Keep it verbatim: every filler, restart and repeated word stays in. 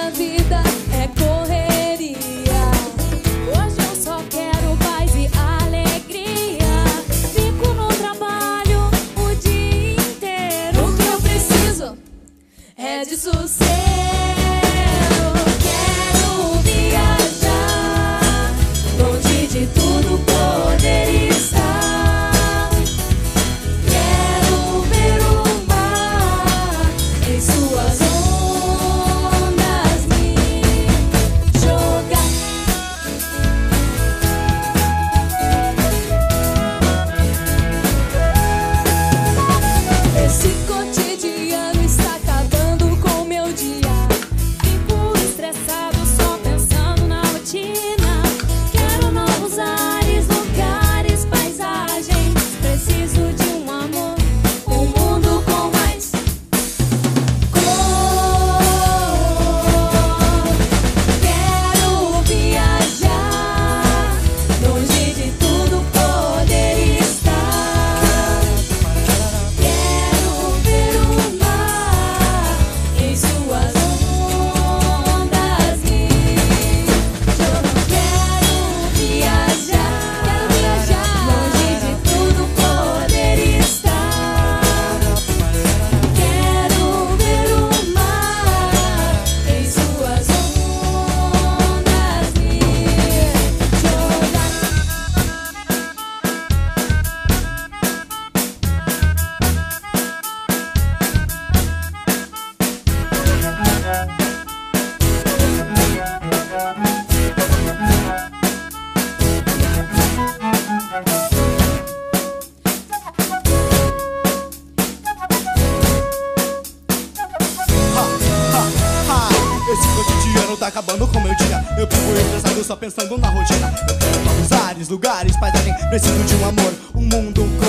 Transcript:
minha vida é correria. Hoje eu só quero paz e alegria. Fico no trabalho o dia inteiro. O que eu preciso é de sossego. Quero viajar longe de tudo poder estar. Quero ver o mar em suas ondas me jogar. Esse cotidiano está acabando com meu dia. Fico estressado só pensando na rotina. Quero novos ares, lugares, paisagens. Preciso de um amor, um mundo com mais cor. Quero viajar longe de tudo poder estar. Quero ver o mar em suas ondas me jogar. Quero viajar, quero viajar longe de tudo poder estar. Quero ver o mar em suas ondas me jogar. Esse cotidiano tá acabando com meu dia. Eu fico estressado só pensando na rotina. Eu quero novos ares, lugares, paisagem. Preciso de um amor, um mundo